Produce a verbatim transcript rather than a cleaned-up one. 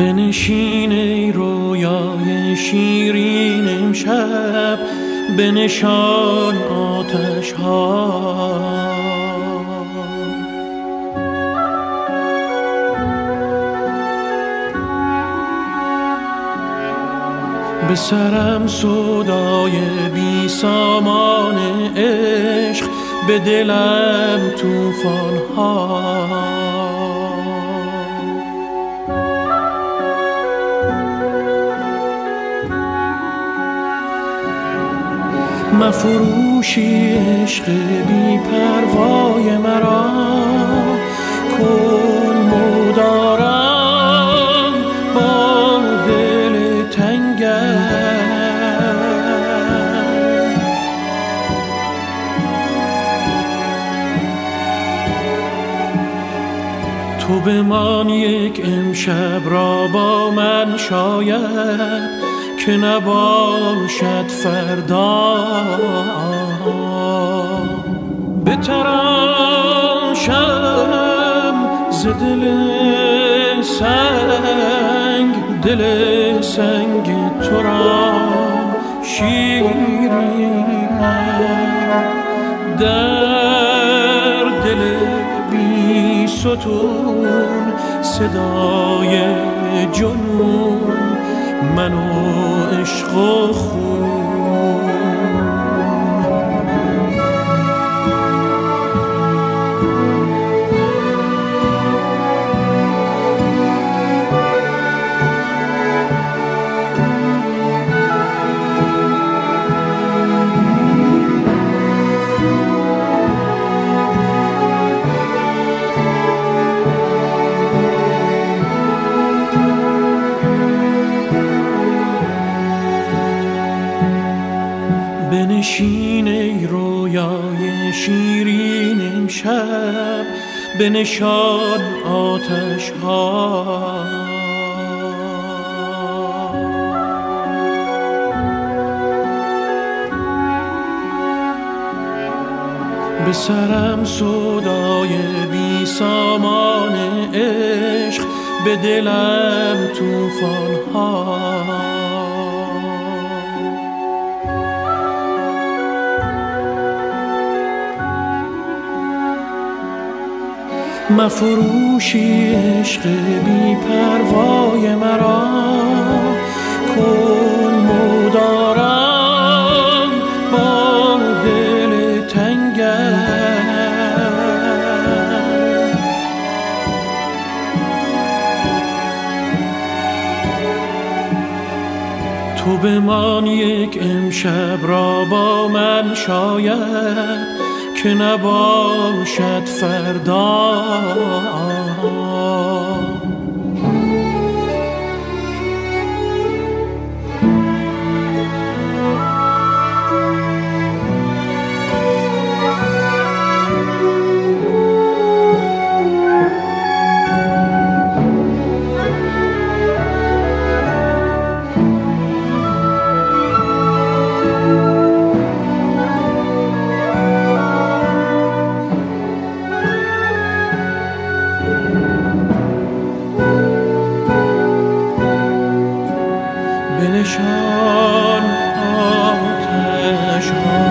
بنشین ای رویای شیرین امشب، بنشان آتش ها. به سرم سودای بی سامان عشق، به دلم طوفان ها. مفروشی عشق بی پروای مرا، کن مدارم با دل تنگم. تو بمان یک امشب را با من شاید، که نباشد فردا. بتراشم ز دل سنگ، دل سنگ تو را شیرینم. در دل بی ستون صدای جنون، من و عشق و خون. بنشین ای رویای شیرین امشب، بنشان آتش ها. به سرم سودای بی سامان عشق، به دلم طوفان ها. مفروشی عشق بی پروای مرا، کن مدارم با دل تنگم. تو بمان یک امشب را با من شاید، که نباشد فردا. بنشان آتش ها.